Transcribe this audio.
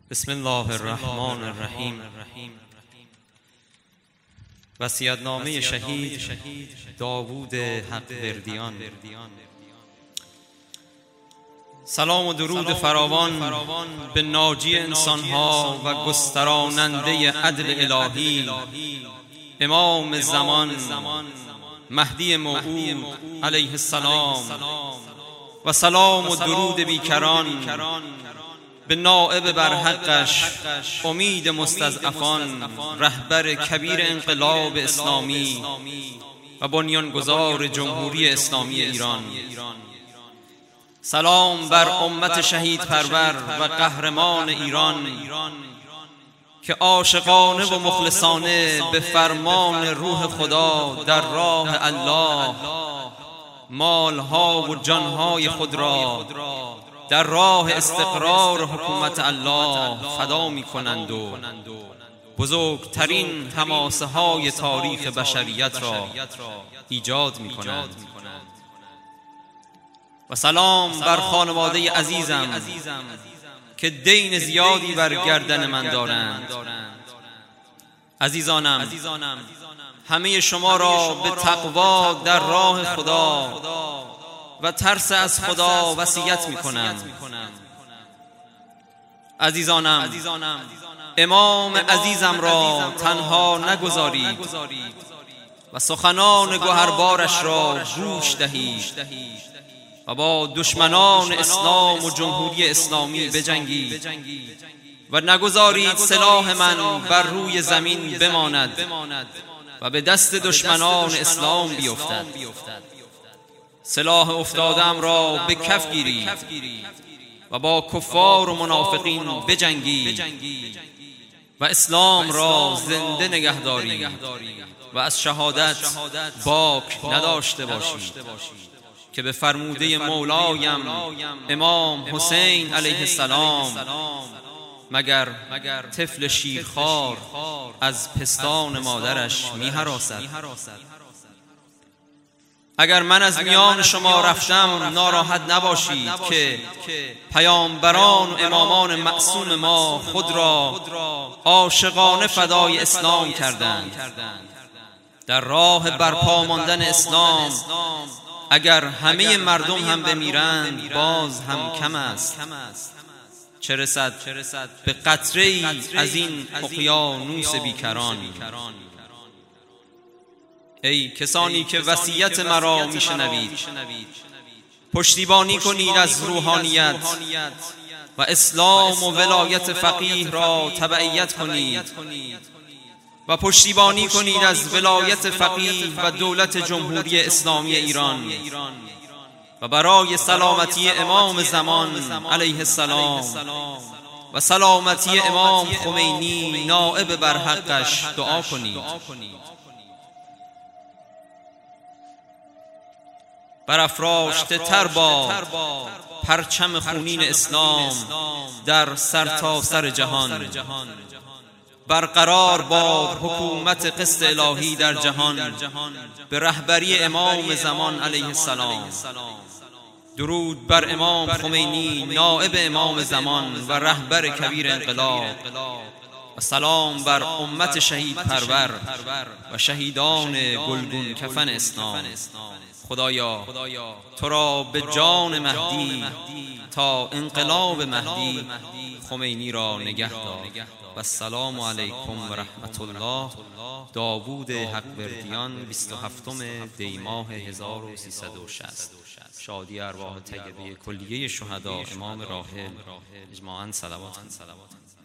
بسم الله الرحمن الرحیم. وصیت‌نامه شهید داوود حق‌وردیان. سلام و درود فراوان به ناجی انسانها و گستراننده عدل الهی، امام زمان مهدی موعود علیه السلام، و سلام و درود بیکران به نائب برحقش، امید مستضعفان، رهبر کبیر انقلاب اسلامی و بنیانگذار جمهوری اسلامی ایران. سلام بر امت شهید پرور و قهرمان ایران که عاشقانه و مخلصانه به فرمان روح خدا در راه الله مالها و جانهای خود را در راه استقرار حکومت الله فدا می کنند و بزرگترین حماسه های تاریخ بشریت را ایجاد می کنند. و سلام بر خانواده عزیزم که دین زیادی بر گردن من دارند. عزیزانم، همه شما را به تقوا در راه خدا و ترس از خدا وصیت می‌کنم. عزیزانم، امام عزیزم را تنها نگذارید و سخنان گوهربارش را گوش دهید و با دشمنان اسلام و جمهوری اسلامی بجنگید و نگذارید سلاح من بر روی زمین بماند و به دست دشمنان اسلام بیفتد. سلاح افتادم را به کف گیرید و با کفار و منافقین بجنگید و اسلام را زنده نگه دارید و از شهادت باک نداشته باشید که به فرموده مولایم امام حسین علیه السلام مگر طفل شیرخوار از پستان مادرش می‌هراسد. اگر من از میان شما رفتم ناراحت نباشید که پیامبران و امامان معصوم ما خود را عاشقانه فدای اسلام کردند. در راه برپا ماندن اسلام اگر همه مردم هم بمیرند باز هم کم است، چه رسد به قطره‌ای از این اقیانوس بیکران. ای کسانی که وصیت مرا میشنوید، پشتیبانی کنید از روحانیت و اسلام و ولایت فقیه را تبعیت کنید و پشتیبانی کنید از ولایت فقیه و دولت جمهوری اسلامی ایران و برای سلامتی امام زمان علیه السلام و سلامتی امام خمینی نائب برحقش دعا کنید. برافراشته تر با پرچم خونین اسلام در سرتاسر جهان، برقرار با حکومت قسط الهی در جهان به رهبری امام زمان علیه السلام. درود بر امام خمینی نائب امام زمان و رهبر کبیر انقلاب و سلام بر امت شهید پرور و شهیدان گلگون کفن اسلام. خدایا تو را به جان مهدی تا انقلاب مهدی خمینی را نگه دار. و السلام علیکم و رحمت الله. داوود حق‌وردیان، 27 دی ماه 1360. شادی ارواح طیبه کلیه شهدا، امام راحل، اجماعاً صلوات.